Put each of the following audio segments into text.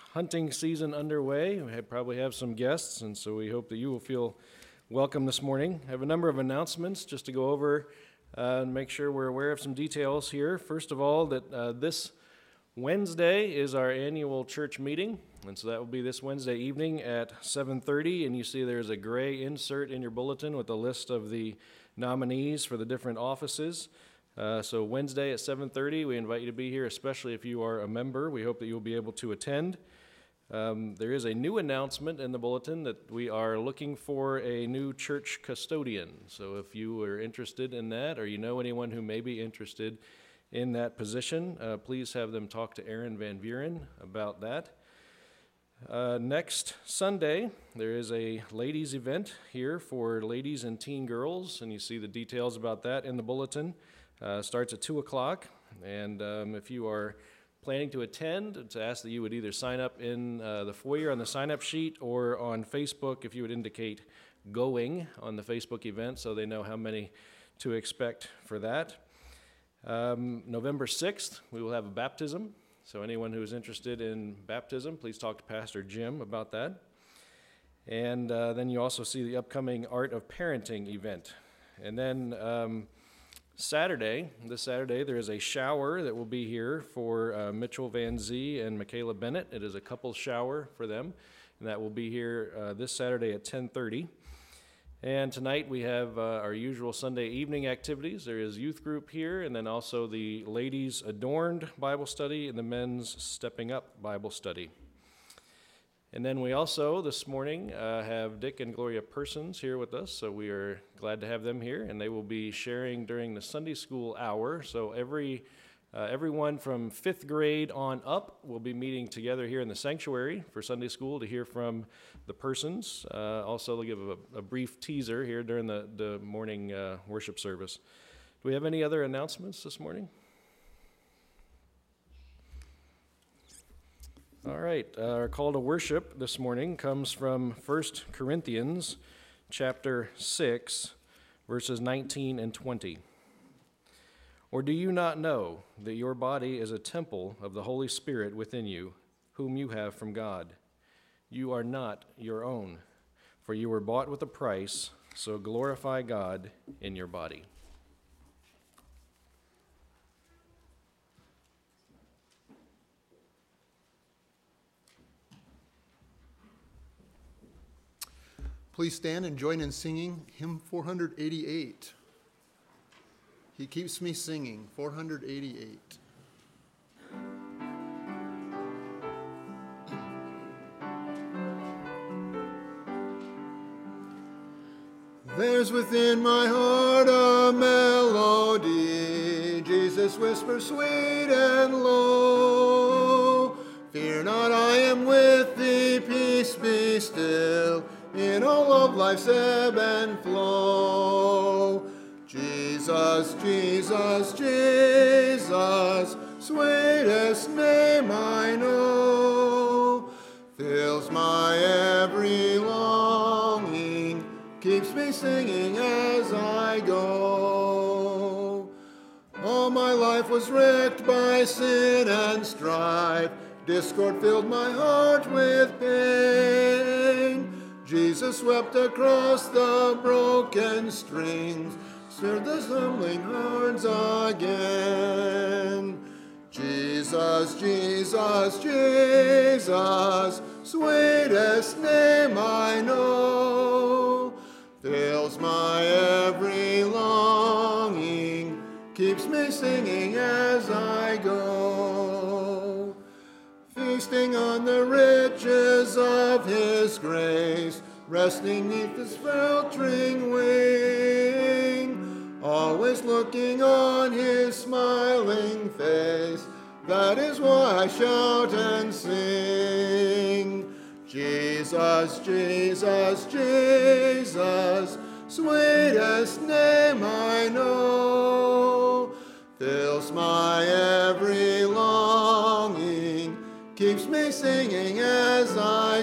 hunting season underway. We probably have some guests, and so we hope that you will feel welcome this morning. I have a number of announcements just to go over and make sure we're aware of some details here. First of all, that this Wednesday is our annual church meeting, and so that will be this Wednesday evening at 7:30, and you see there's a gray insert in your bulletin with a list of the nominees for the different offices. So Wednesday at 7:30, we invite you to be here, especially if you are a member. We hope that you'll be able to attend. There is a new announcement in the bulletin that we are looking for a new church custodian. So if you are interested in that, or you know anyone who may be interested in that position, please have them talk to Aaron Van Buren about that. Next Sunday, there is a ladies' event here for ladies and teen girls, and you see the details about that in the bulletin. Starts at 2 o'clock, and if you are planning to attend, it's asked that you would either sign up in the foyer on the sign-up sheet or on Facebook if you would indicate going on the Facebook event so they know how many to expect for that. November 6th, we will have a baptism, so anyone who is interested in baptism, please talk to Pastor Jim about that. And then you also see the upcoming Art of Parenting event. And then this Saturday, there is a shower that will be here for Mitchell Van Zee and Michaela Bennett. It is a couples shower for them, and that will be here this Saturday at 10:30. And tonight we have our usual Sunday evening activities. There is youth group here, and then also the ladies' Adorned Bible study and the men's Stepping Up Bible study. And then we also, this morning, have Dick and Gloria Persons here with us, so we are glad to have them here, and they will be sharing during the Sunday school hour. So everyone from 5th grade on up will be meeting together here in the sanctuary for Sunday school to hear from the Persons. Also, they'll give a brief teaser here during the morning worship service. Do we have any other announcements this morning? All right, our call to worship this morning comes from 1 Corinthians chapter 6, verses 19 and 20. Or do you not know that your body is a temple of the Holy Spirit within you, whom you have from God? You are not your own, for you were bought with a price, so glorify God in your body. Please stand and join in singing hymn 488. He Keeps Me Singing, 488. There's within my heart a melody, Jesus whispers sweet and low. Fear not, I am with thee, peace be still, in all of life's ebb and flow. Jesus, Jesus, Jesus, sweetest name I know, fills my every longing, keeps me singing as I go. All my life was wrecked by sin and strife, discord filled my heart with pain. Jesus wept across the broken strings, stirred the stumbling hearts again. Jesus, Jesus, Jesus, sweetest name I know, fills my every longing, keeps me singing as I go. Feasting on the riches of his grace, resting neath his sheltering wing, always looking on his smiling face, that is why I shout and sing. Jesus, Jesus, Jesus, sweetest name I know, fills my every longing, keeps me singing as I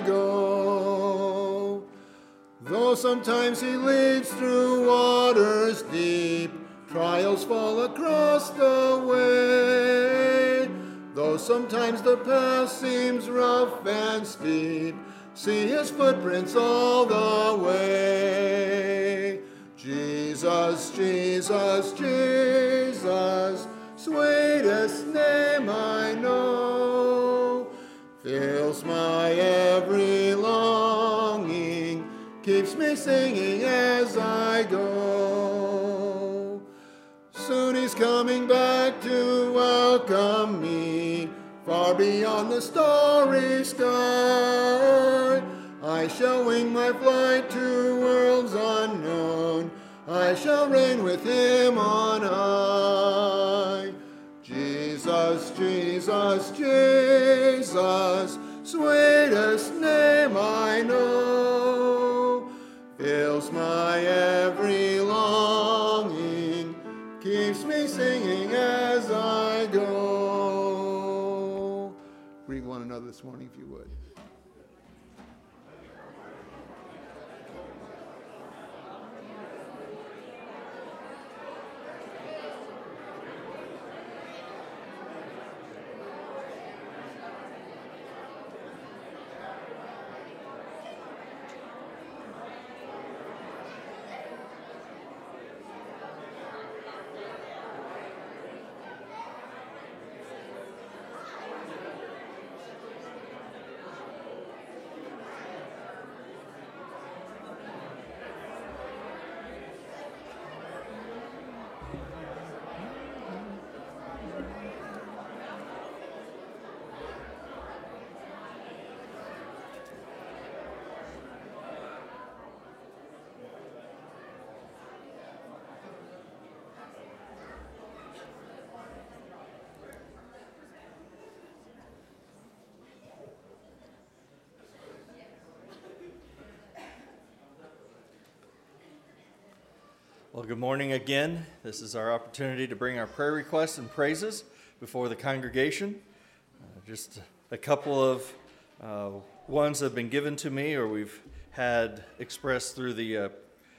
go. Though sometimes he leads through waters deep, trials fall across the way, Though sometimes the path seems rough and steep, see his footprints all the way. Jesus, Jesus, Jesus, sweetest name I know, fills my every longing, keeps me singing as I go. Soon he's coming back to welcome me, far beyond the starry sky. I shall wing my flight to worlds unknown, I shall reign with him on high. Jesus, Jesus, Jesus, sweetest name I know, fills my every longing, keeps me singing as I go. Greet one another this morning if you would. Well, good morning again. This is our opportunity to bring our prayer requests and praises before the congregation. Just a couple of ones that have been given to me or we've had expressed through the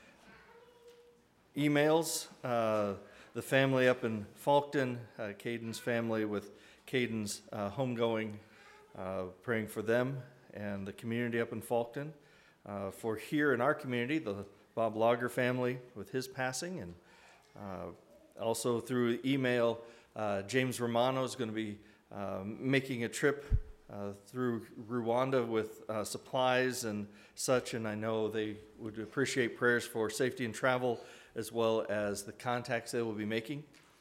emails. The family up in Falkton, Caden's family with Caden's homegoing, praying for them and the community up in Falkton. For here in our community, the Bob Lager family with his passing, and also through email, James Romano is going to be making a trip through Rwanda with supplies and such, and I know they would appreciate prayers for safety and travel as well as the contacts they will be making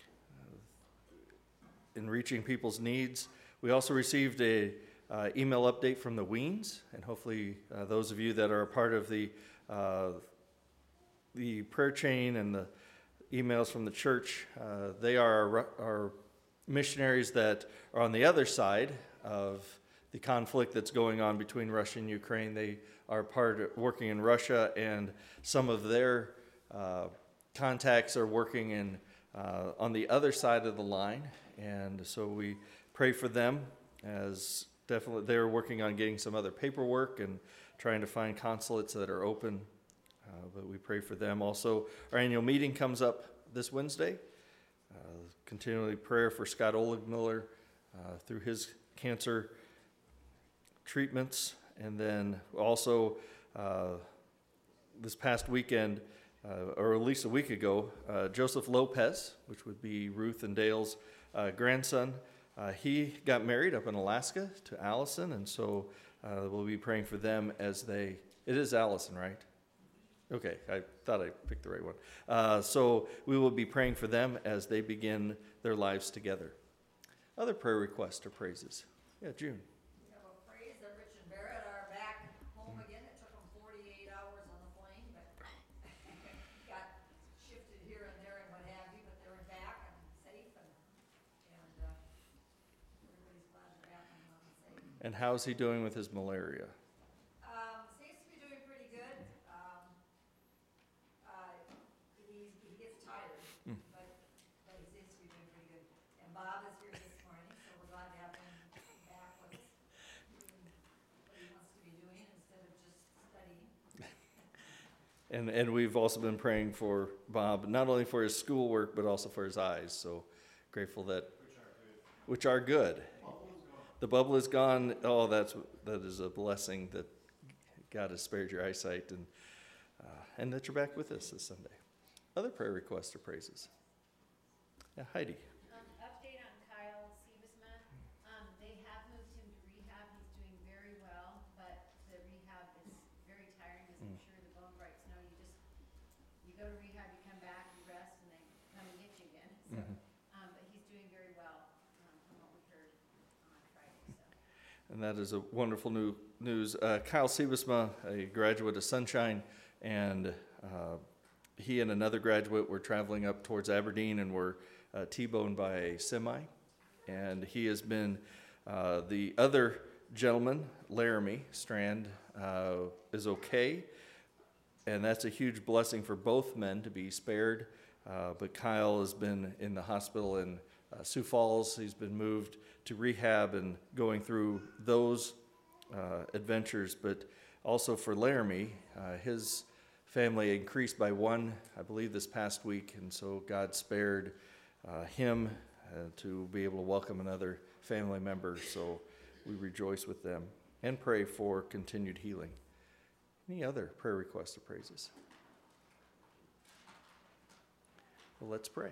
in reaching people's needs. We also received a email update from the Weens, and hopefully those of you that are a part of the prayer chain and the emails from the church, they are our missionaries that are on the other side of the conflict that's going on between Russia and Ukraine. They are working in Russia, and some of their contacts are working in on the other side of the line, and so we pray for them, as definitely they're working on getting some other paperwork and trying to find consulates that are open. But we pray for them. Also, our annual meeting comes up this Wednesday. Continually prayer for Scott Oligmiller through his cancer treatments. And then also this past weekend, or at least a week ago, Joseph Lopez, which would be Ruth and Dale's grandson, he got married up in Alaska to Allison. And so we'll be praying for them as it is Allison, right? Okay, I thought I picked the right one. So we will be praying for them as they begin their lives together. Other prayer requests or praises? Yeah, June. We have a praise that Rich and Barrett are back home again. It took them 48 hours on the plane, but got shifted here and there and what have you, but they're back and safe, and everybody's glad they're back and safe. And how's he doing with his malaria? Seems to be doing pretty good. He gets tired, but he seems to be doing pretty good. And Bob is here this morning, so we're glad to have him back with us, doing what he wants to be doing instead of just studying. And we've also been praying for Bob, not only for his schoolwork, but also for his eyes. So grateful that, which are good. the bubble is gone. Oh, that is a blessing that God has spared your eyesight and that you're back with us this Sunday. Other prayer requests or praises? Yeah, Heidi. Update on Kyle Siebesma. They have moved him to rehab. He's doing very well, but the rehab is very tiring, as I'm sure the bone breaks know. You go to rehab, you come back, you rest, and they come and get you again. So, but he's doing very well from what we heard on Friday. So. And that is a wonderful news. Kyle Siebesma, a graduate of Sunshine, and he and another graduate were traveling up towards Aberdeen and were T-boned by a semi. And he has been, the other gentleman, Laramie Strand, is okay. And that's a huge blessing for both men to be spared. But Kyle has been in the hospital in Sioux Falls. He's been moved to rehab and going through those adventures. But also for Laramie, his family increased by one, I believe, this past week. And so God spared him to be able to welcome another family member. So we rejoice with them and pray for continued healing. Any other prayer requests or praises? Well, let's pray.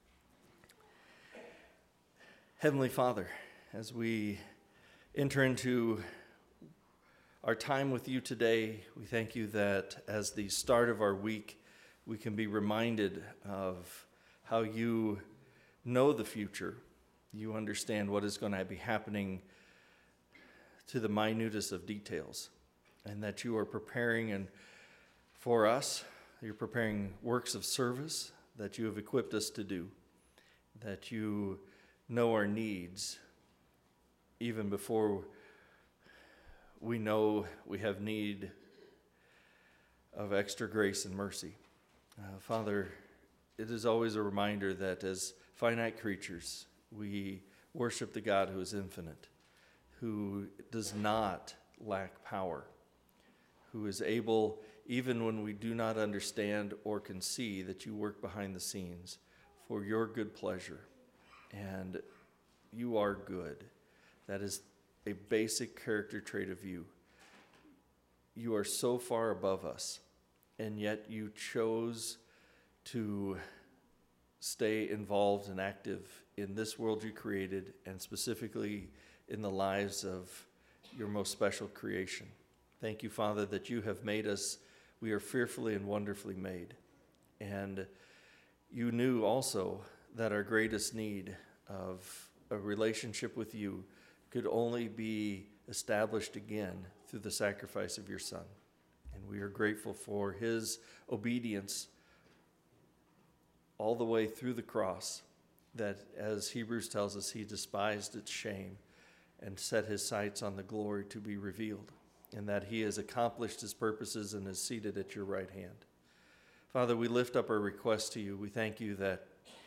Heavenly Father, as we enter into our time with you today, we thank you that as the start of our week, we can be reminded of how you know the future. You understand what is going to be happening to the minutest of details, and that you are preparing for us. You're preparing works of service that you have equipped us to do, that you know our needs even before we know we have need of extra grace and mercy. Father, it is always a reminder that as finite creatures, we worship the God who is infinite, who does not lack power, who is able, even when we do not understand or can see, that you work behind the scenes for your good pleasure. And you are good. That is a basic character trait of you. You are so far above us, and yet you chose to stay involved and active in this world you created, and specifically in the lives of your most special creation. Thank you, Father, that you have made us. We are fearfully and wonderfully made. And you knew also that our greatest need of a relationship with you could only be established again through the sacrifice of your Son. And we are grateful for his obedience all the way through the cross, that, as Hebrews tells us, he despised its shame and set his sights on the glory to be revealed, and that he has accomplished his purposes and is seated at your right hand. Father, we lift up our request to you. We thank you that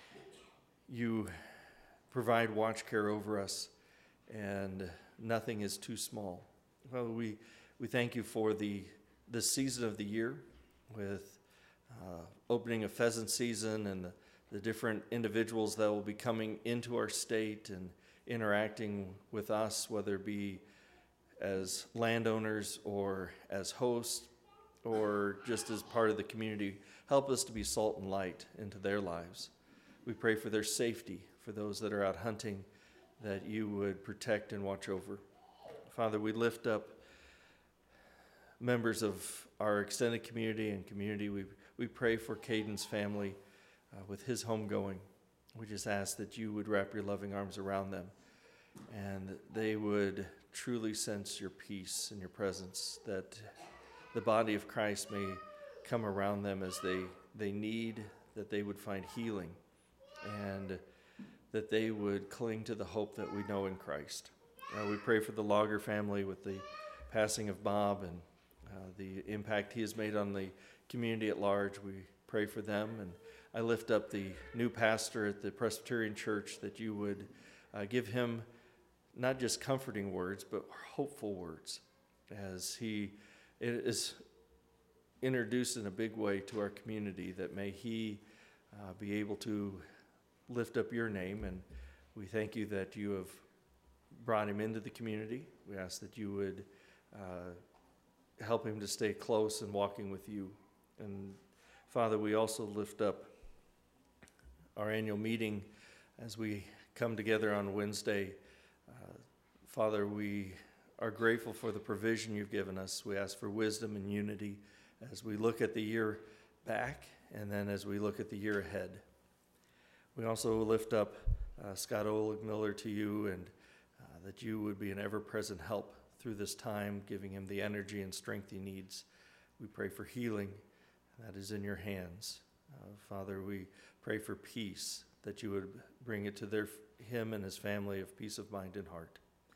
you provide watch care over us, and nothing is too small. Father, we thank you for this season of the year, with opening of pheasant season and the different individuals that will be coming into our state and interacting with us, whether it be as landowners or as hosts or just as part of the community. Help us to be salt and light into their lives. We pray for their safety, for those that are out hunting, that you would protect and watch over. Father, we lift up members of our extended community and community. We pray for Caden's family with his homegoing. We just ask that you would wrap your loving arms around them, and they would truly sense your peace and your presence, that the body of Christ may come around them as they need, that they would find healing, and that they would cling to the hope that we know in Christ. We pray for the Logger family with the passing of Bob and the impact he has made on the community at large. We pray for them, and I lift up the new pastor at the Presbyterian Church, that you would give him not just comforting words, but hopeful words, as he is introduced in a big way to our community, that may he be able to lift up your name. And we thank you that you have brought him into the community. We ask that you would help him to stay close and walking with you. And Father, we also lift up our annual meeting as we come together on Wednesday. Father, we are grateful for the provision you've given us. We ask for wisdom and unity as we look at the year back and then as we look at the year ahead. We also lift up Scott Oleg Miller to you, and that you would be an ever-present help through this time, giving him the energy and strength he needs. We pray for healing. That is in your hands. Father, we pray for peace, that you would bring it to him and his family of peace of mind and heart.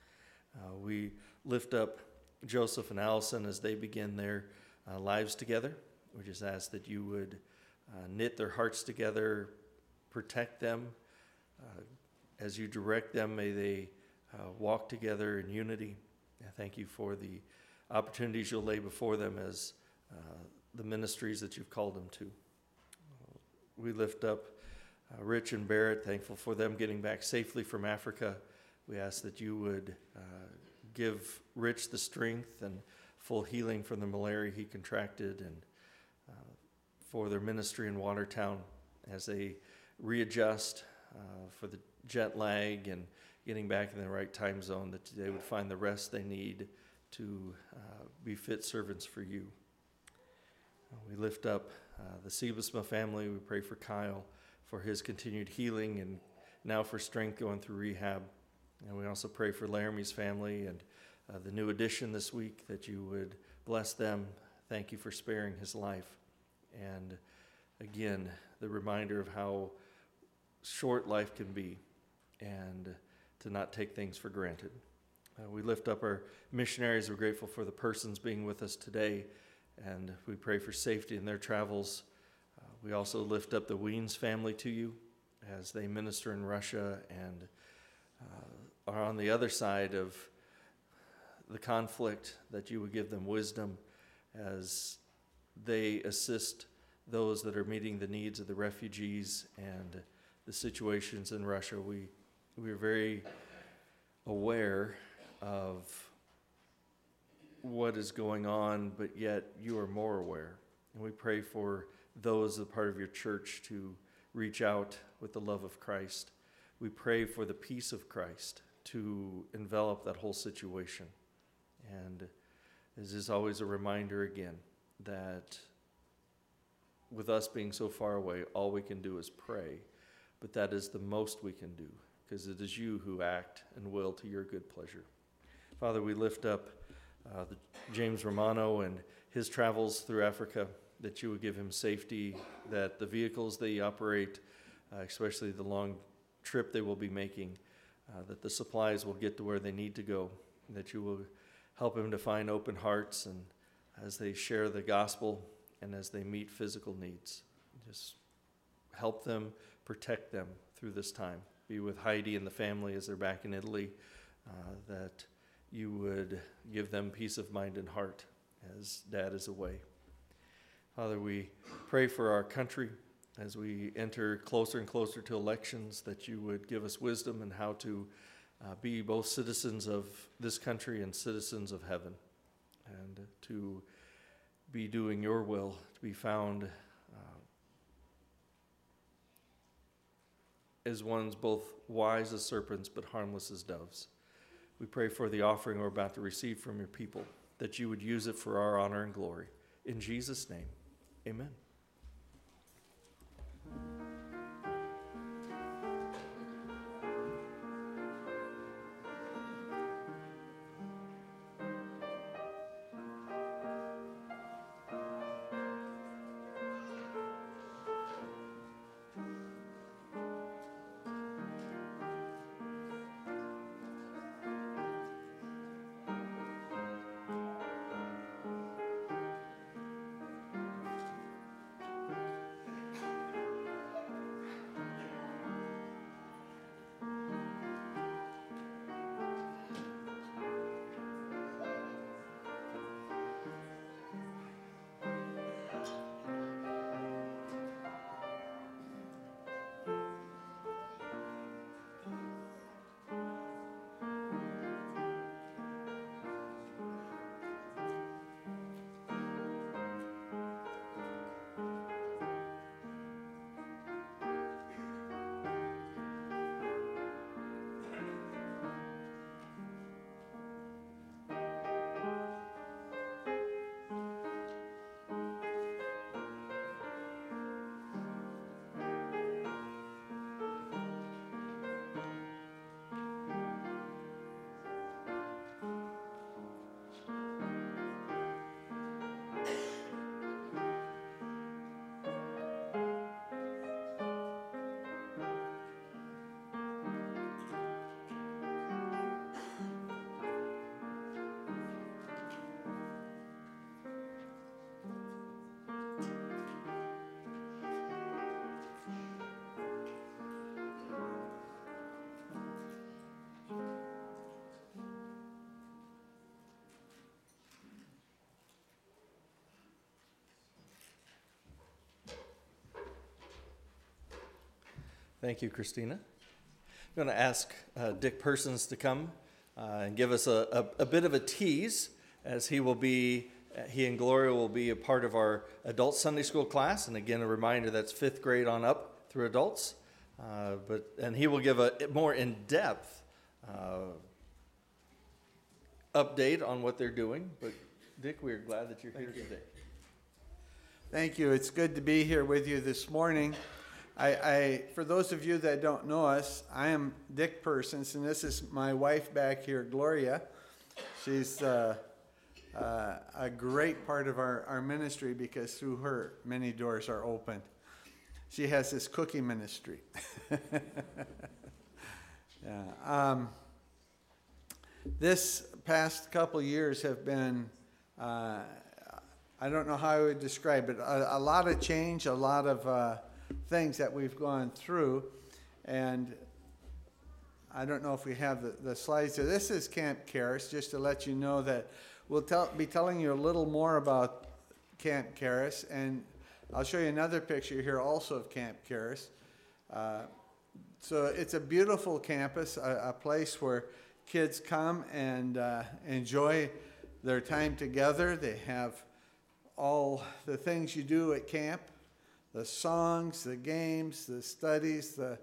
We lift up Joseph and Allison as they begin their lives together. We just ask that you would knit their hearts together, protect them. As you direct them, may they walk together in unity. I thank you for the opportunities you'll lay before them as the ministries that you've called them to. We lift up Rich and Barrett, thankful for them getting back safely from Africa. We ask that you would give Rich the strength and full healing from the malaria he contracted, and for their ministry in Watertown as they readjust for the jet lag and getting back in the right time zone, that they would find the rest they need to be fit servants for you. We lift up the Siebesma family. We pray for Kyle, for his continued healing and now for strength going through rehab. And we also pray for Laramie's family and the new addition this week, that you would bless them. Thank you for sparing his life. And again, the reminder of how short life can be and to not take things for granted. We lift up our missionaries. We're grateful for the persons being with us today, and we pray for safety in their travels. We also lift up the Weens family to you as they minister in Russia and are on the other side of the conflict, that you would give them wisdom as they assist those that are meeting the needs of the refugees and the situations in Russia. We are very aware of what is going on, but yet you are more aware. And we pray for those, a part of your church, to reach out with the love of Christ. We pray for the peace of Christ to envelop that whole situation. And this is always a reminder again that with us being so far away, all we can do is pray. But that is the most we can do, because it is you who act and will to your good pleasure. Father, we lift up James Romano and his travels through Africa, that you would give him safety, that the vehicles they operate, especially the long trip they will be making, that the supplies will get to where they need to go, that you will help him to find open hearts and as they share the gospel and as they meet physical needs. Just help them, protect them through this time. Be with Heidi and the family as they're back in Italy, that you would give them peace of mind and heart as Dad is away. Father, we pray for our country as we enter closer and closer to elections, that you would give us wisdom in how to be both citizens of this country and citizens of heaven, and to be doing your will, to be found as ones both wise as serpents but harmless as doves. We pray for the offering we're about to receive from your people, that you would use it for our honor and glory. In Jesus' name, amen. Thank you, Christina. I'm going to ask Dick Persons to come and give us a bit of a tease, as he and Gloria will be a part of our adult Sunday school class. And again, a reminder, that's 5th grade on up through adults. And he will give a more in-depth update on what they're doing. But Dick, we are glad that you're here today. Thank you. It's good to be here with you this morning. For those of you that don't know us, I am Dick Persons, and this is my wife back here, Gloria. She's a great part of our ministry, because through her, many doors are opened. She has this cookie ministry. Yeah. This past couple years have been, I don't know how I would describe it, a lot of change, a lot of things that we've gone through. And I don't know if we have the slides here. This is Camp Charis, just to let you know that we'll be telling you a little more about Camp Charis. And I'll show you another picture here also of Camp Charis. So it's a beautiful campus, a place where kids come and enjoy their time together. They have all the things you do at camp, the songs, the games, the studies, the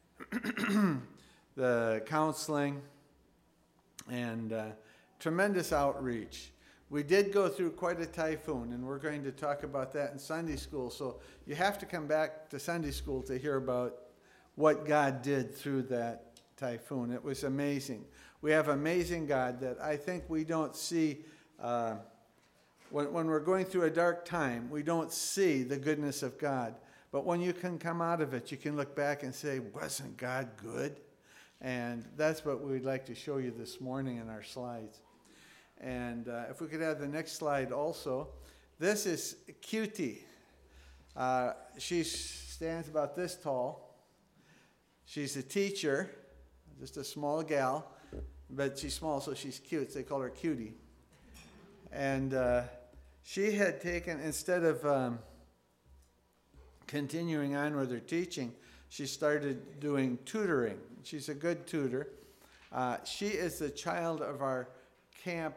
the counseling, and tremendous outreach. We did go through quite a typhoon, and we're going to talk about that in Sunday school. So you have to come back to Sunday school to hear about what God did through that typhoon. It was amazing. We have amazing God that I think we don't see. When we're going through a dark time, we don't see the goodness of God. But when you can come out of it, you can look back and say, wasn't God good? And that's what we'd like to show you this morning in our slides. And if we could have the next slide also. This is Cutie. She stands about this tall. She's a teacher, just a small gal, but she's small, so she's cute. So they call her Cutie. And she had taken, instead of continuing on with her teaching, she started doing tutoring. She's a good tutor. She is the child of our camp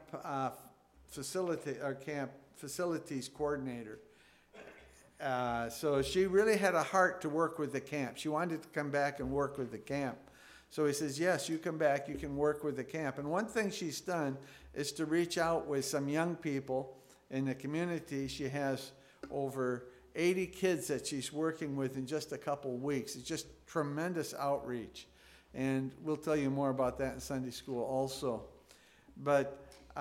facilities coordinator. So she really had a heart to work with the camp. She wanted to come back and work with the camp. So he says, yes, you come back, you can work with the camp. And one thing she's done is to reach out with some young people in the community. She has over 80 kids that she's working with in just a couple weeks. It's just tremendous outreach. And we'll tell you more about that in Sunday school also. But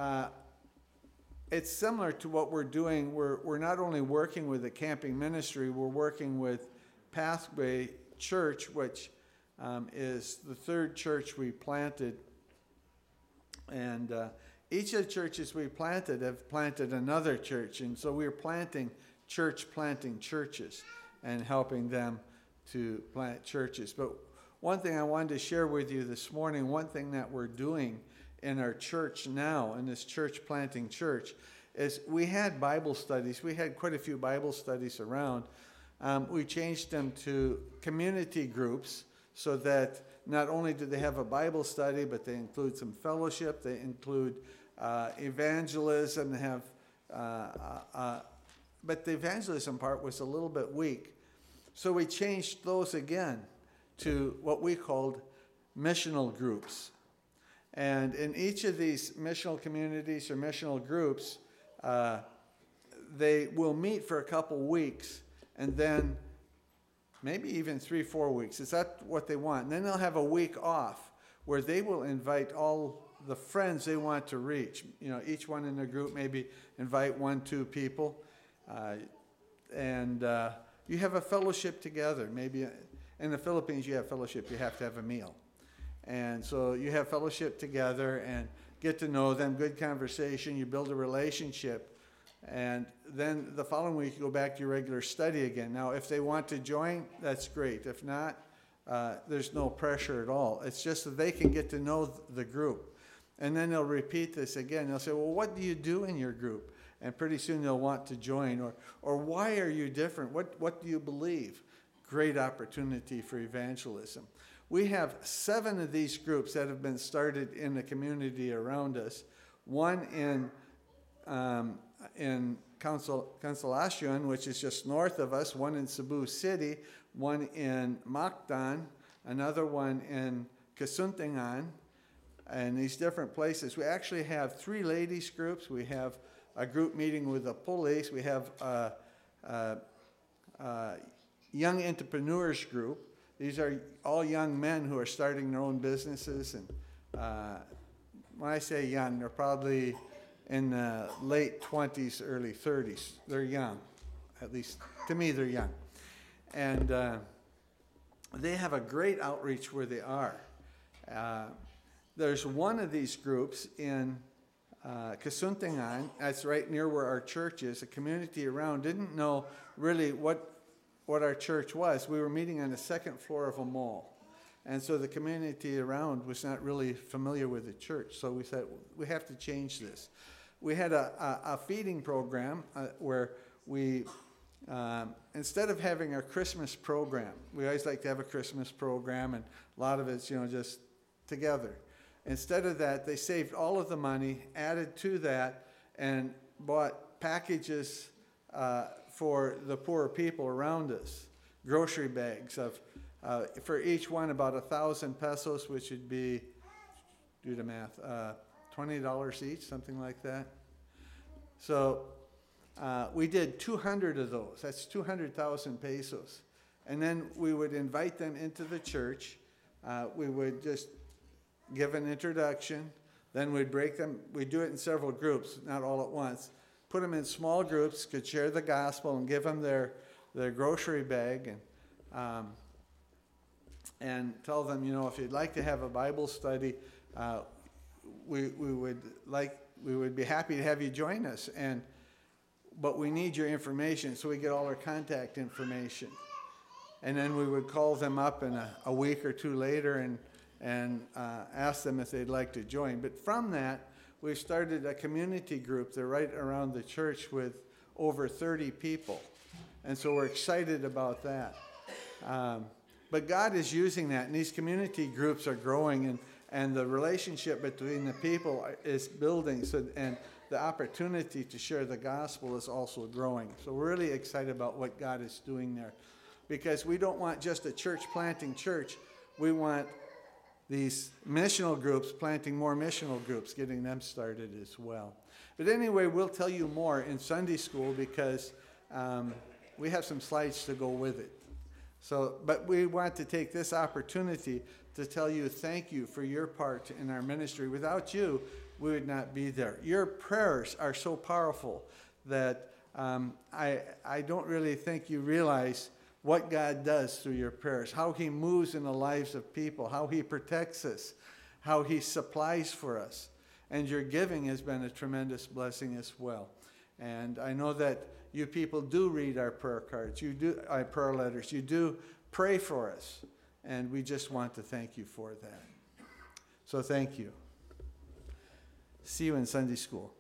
it's similar to what we're doing. We're not only working with the camping ministry, we're working with Pathway Church, which is the third church we planted. And each of the churches we planted have planted another church. And so we're planting churches and helping them to plant churches. But one thing I wanted to share with you this morning, one thing that we're doing in our church now, in this church planting church, is we had Bible studies. We had quite a few Bible studies around. We changed them to community groups so that not only do they have a Bible study, but they include some fellowship, they include evangelism, they have, but the evangelism part was a little bit weak. So we changed those again to what we called missional groups. And in each of these missional communities or missional groups, they will meet for a couple weeks, and then maybe even 3-4 weeks. Is that what they want? And then they'll have a week off where they will invite all the friends they want to reach. You know, each one in their group maybe invite 1-2 people. And you have a fellowship together. Maybe in the Philippines you have fellowship, you have to have a meal. And so you have fellowship together and get to know them, good conversation, you build a relationship. And then the following week, you go back to your regular study again. Now, if they want to join, that's great. If not, there's no pressure at all. It's just that they can get to know the group. And then they'll repeat this again. They'll say, well, what do you do in your group? And pretty soon they'll want to join. Or why are you different? What do you believe? great opportunity for evangelism. We have 7 of these groups that have been started in the community around us. One in Consolacion, which is just north of us, one in Cebu City, one in Mactan, another one in Kasuntingan, and these different places. We actually have 3 ladies groups. We have a group meeting with the police. We have a young entrepreneurs group. These are all young men who are starting their own businesses. And when I say young, they're probably in the late 20s, early 30s. They're young. At least to me, they're young. And they have a great outreach where they are. There's one of these groups in Kasuntingan. That's right near where our church is. The community around didn't know really what our church was. We were meeting on the 2nd floor of a mall. And so the community around was not really familiar with the church. So we said, we have to change this. We had a feeding program where we, instead of having our Christmas program, we always like to have a Christmas program, and a lot of it's, just together. Instead of that, they saved all of the money, added to that, and bought packages for the poorer people around us. Grocery bags of, for each one, about 1,000 pesos, which would be, do the math, $20 each, something like that. So we did 200 of those. That's 200,000 pesos. And then we would invite them into the church. We would just give an introduction. Then we'd break them. We'd do it in several groups, not all at once. Put them in small groups, could share the gospel and give them their grocery bag, and tell them, if you'd like to have a Bible study, we would be happy to have you join us. But we need your information, so we get all our contact information. And then we would call them up in a week or 2 later and ask them if they'd like to join. But from that, we've started a community group. They're right around the church with over 30 people. And so we're excited about that. But God is using that, and these community groups are growing, and the relationship between the people is building, and the opportunity to share the gospel is also growing. So we're really excited about what God is doing there, because we don't want just a church planting church. We want these missional groups planting more missional groups, getting them started as well. But anyway, we'll tell you more in Sunday school, because we have some slides to go with it. But we want to take this opportunity to tell you thank you for your part in our ministry. Without you, we would not be there. Your prayers are so powerful that I don't really think you realize what God does through your prayers, how he moves in the lives of people, how he protects us, how he supplies for us. And your giving has been a tremendous blessing as well. And I know that you people do read our prayer cards, you do our prayer letters, you do pray for us, and we just want to thank you for that. So thank you. See you in Sunday school.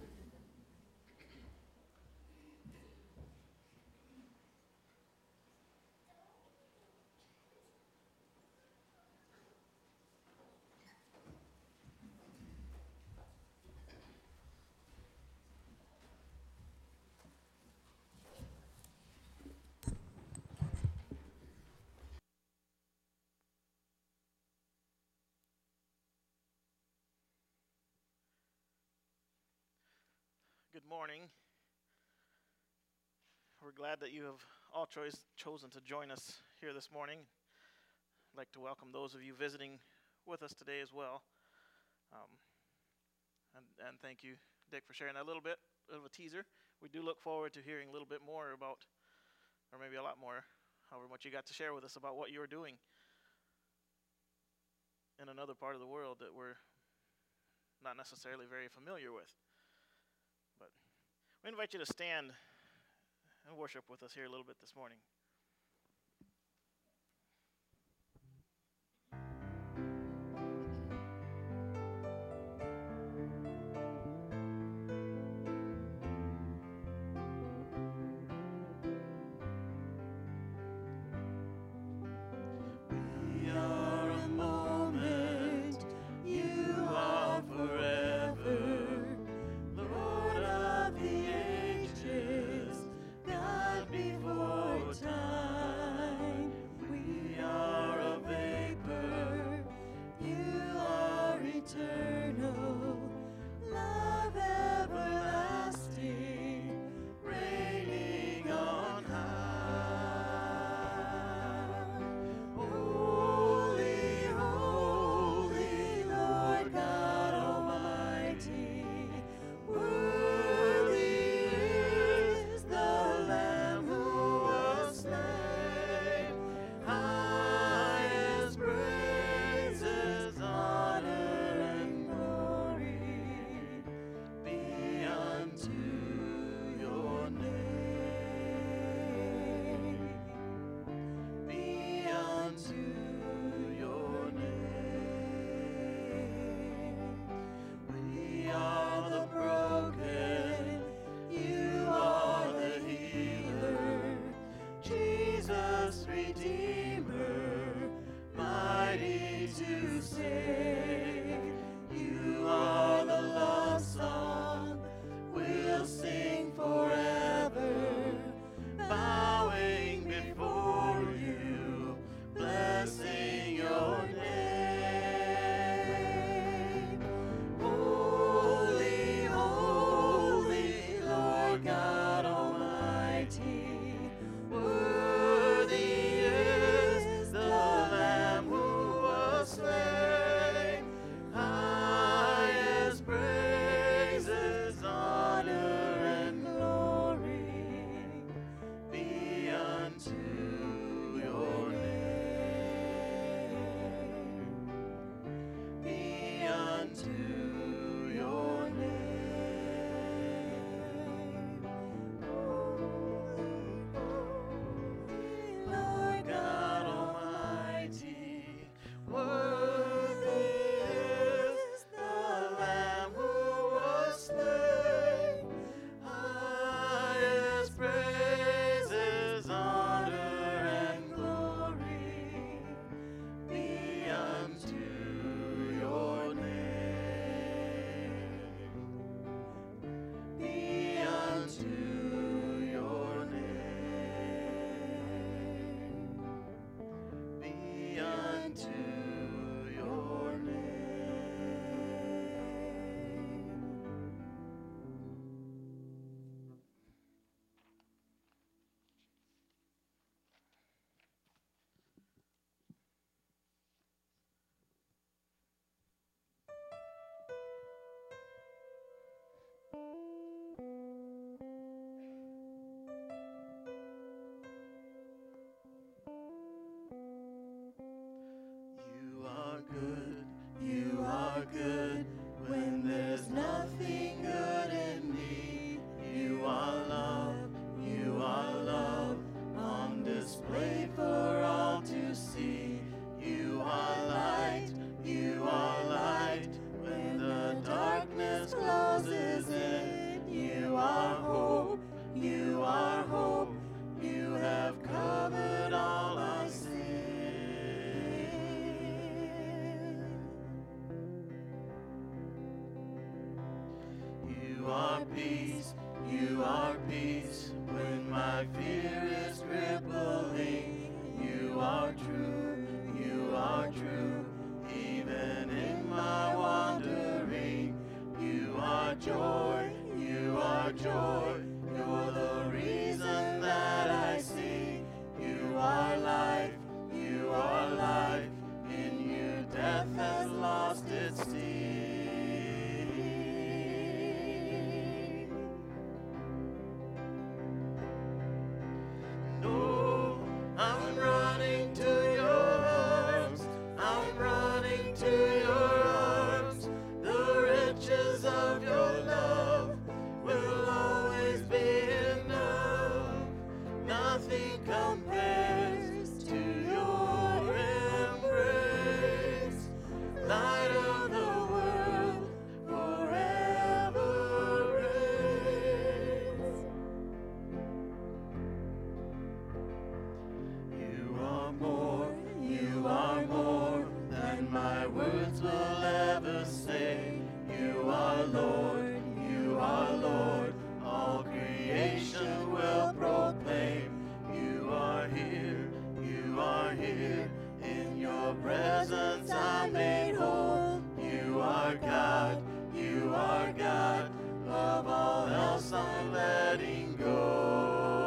Good morning. We're glad that you have all chosen to join us here this morning. I'd like to welcome those of you visiting with us today as well. And thank you, Dick, for sharing that little bit of a teaser. We do look forward to hearing a little bit more about, or maybe a lot more, however much you got to share with us about what you're doing in another part of the world that we're not necessarily very familiar with. But we invite you to stand and worship with us here a little bit this morning. You are peace when my fear is crippling. You are true, you are true, even in my wandering. You are joy, you are joy. You're the reason that I sing. You are life, you are life. In you death has lost its sting. No, I'm running to your arms. I'm running to your arms. The riches of your love will always be enough. Nothing compares to your embrace. Light of the world forever reigns. You are more than my words will ever say. You are Lord, you are Lord. All creation will proclaim. You are here, you are here. In your presence I'm made whole. You are God, you are God. Of all else I'm letting go.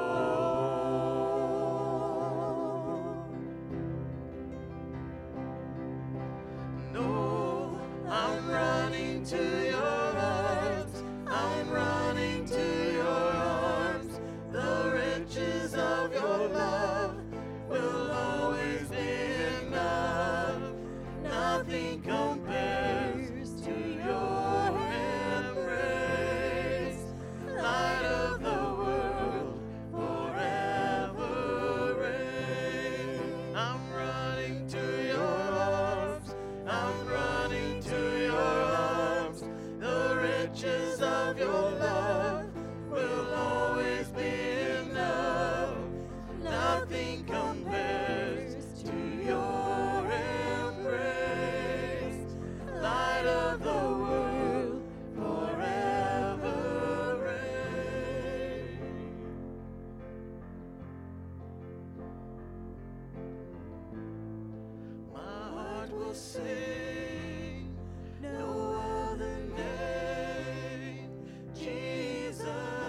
No, I'm running to your arms. I'm running to your arms. The riches of your love will always be enough. Nothing compares to your embrace. Light of the world forever reign. I'm running to your arms. I'm running to your arms. The riches of your love will always be enough. Nothing compares to your embrace. Light of the world forever reign. My heart will sing no other name. Jesus,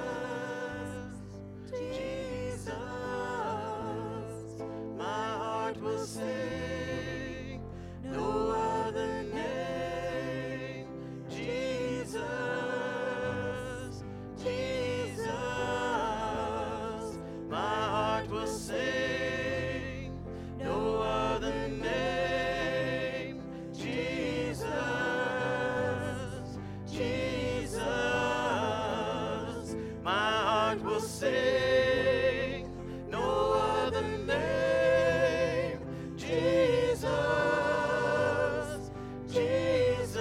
Jesus. My heart will sing no other name. Jesus, Jesus. My heart will sing no other name. Jesus, Jesus. My heart will sing no other name. Jesus, Jesus.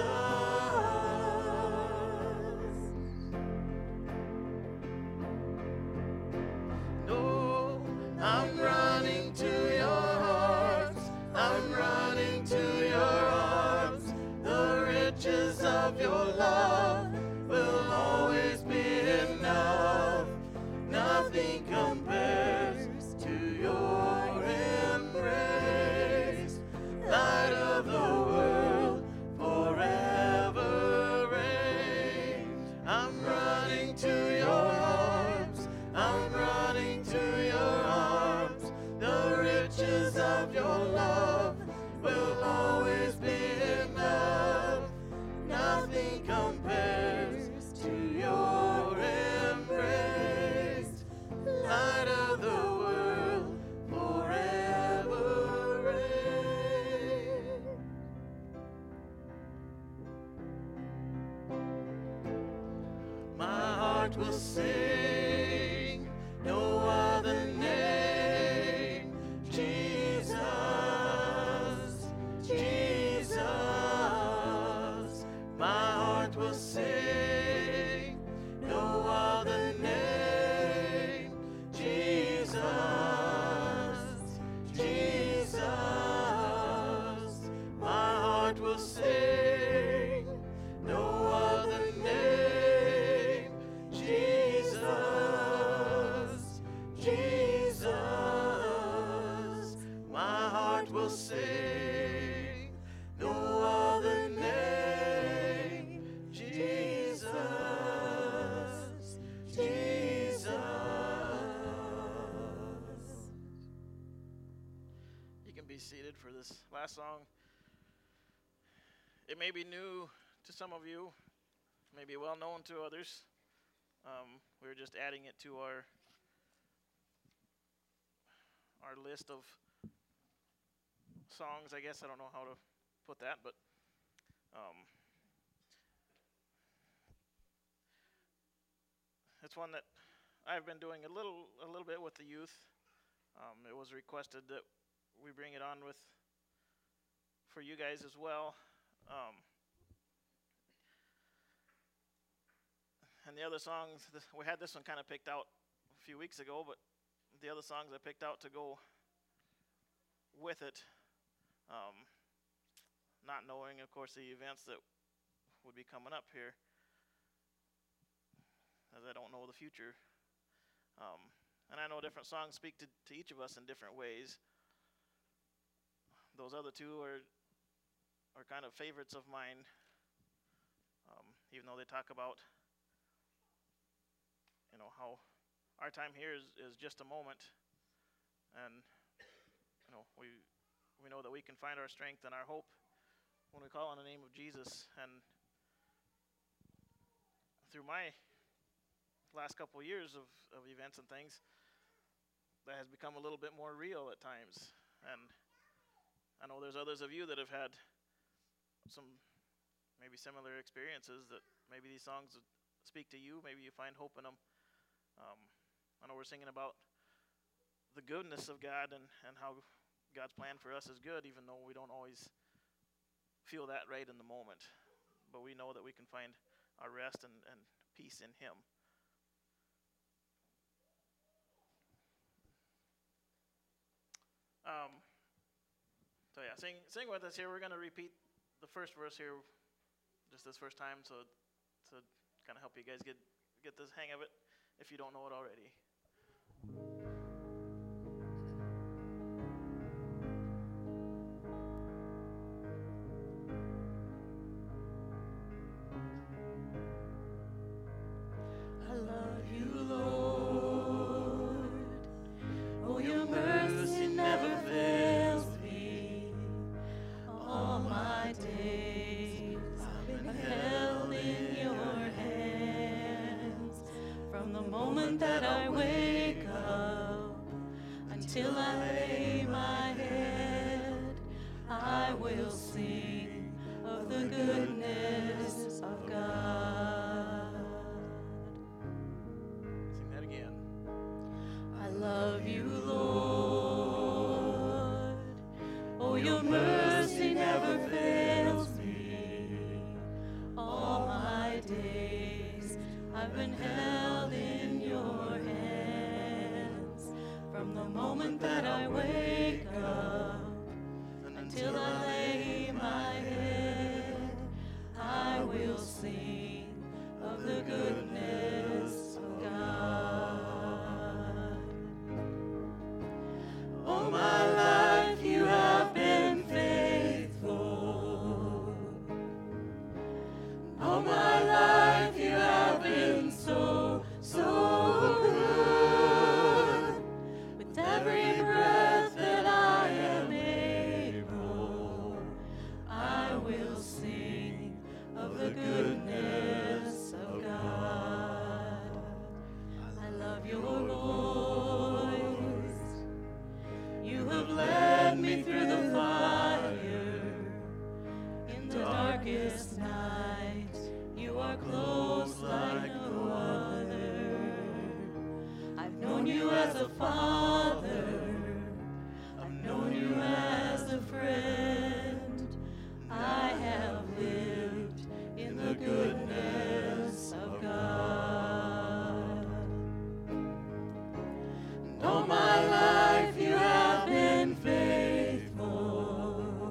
No, I'm running to your arms. I'm running to your arms. The riches of your love will always be enough. Nothing compares to your embrace. Light of the world forever reign. I'm running to your arms. I'm running to your arms. The riches of your love will always be enough. Nothing compares to your embrace. Light of the world forever reign. My heart will sing no other name. Jesus, Jesus. My heart will sing no other name. Jesus, Jesus. My heart will sing no other name. Jesus. be seated for this last song. It may be new to some of you, may be well known to others. We're just adding it to our list of songs, I guess. I don't know how to put that, but it's one that I've been doing a little bit with the youth. It was requested that we bring it on with for you guys as well. And the other songs, we had this one kind of picked out a few weeks ago, but the other songs I picked out to go with it, not knowing, of course, the events that would be coming up here, as I don't know the future. And I know different songs speak to each of us in different ways. Those other two are kind of favorites of mine, even though they talk about, how our time here is just a moment, and we know that we can find our strength and our hope when we call on the name of Jesus. And through my last couple years of events and things, that has become a little bit more real at times. And I know there's others of you that have had some maybe similar experiences, that maybe these songs speak to you, maybe you find hope in them. I know we're singing about the goodness of God and how God's plan for us is good, even though we don't always feel that right in the moment. But we know that we can find our rest and peace in Him. So yeah, sing with us here. We're going to repeat the first verse here just this first time, to kind of help you guys get this hang of it if you don't know it already. I love you, Lord. Oh, your mercy never fails me. All my days I've been held in your hands. From the moment that I wake up until I lay my head, I will sing of the goodness of God. Sing that again. I love you, Lord. Oh, your mercy never fails me. All my days I've been held in your hands. From the moment that I wake up until I lay my head, I will sing of the goodness of God. All my life you have been faithful. All my life you have been so, so good. With every breath that I am able, I will sing of the goodness of God. I love your voice. You have led me through the fire. In the darkest night, you are close like no other. I've known you as a father. I've known you as a friend. I have lived in the goodness of God. And all my life you have been faithful.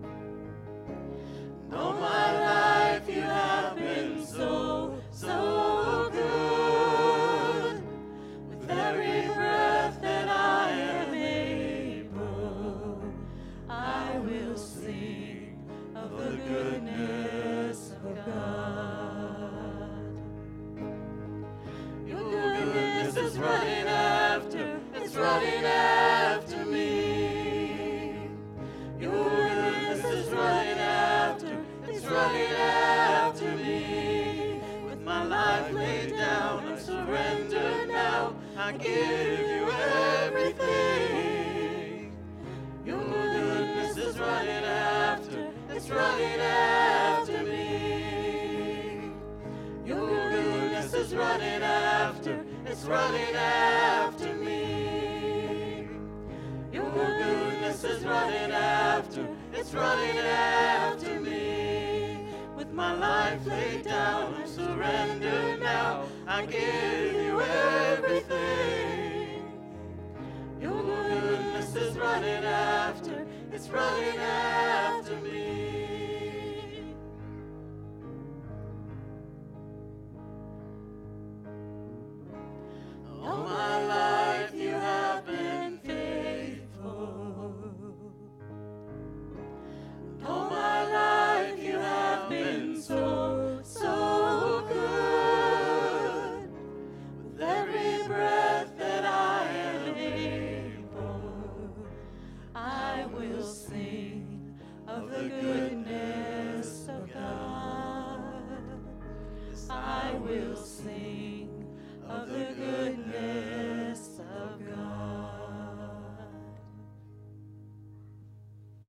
And all my life you have been so, so good. With every breath that I am able, I will sing of the goodness of God. Your goodness is running after me. I give you everything. Your goodness is running after, it's running after me. Your goodness is running after, it's running after me. Your goodness is running after, it's running after me. With my life laid down, I'm surrendered now. I give you everything. Your goodness is running after, it's running after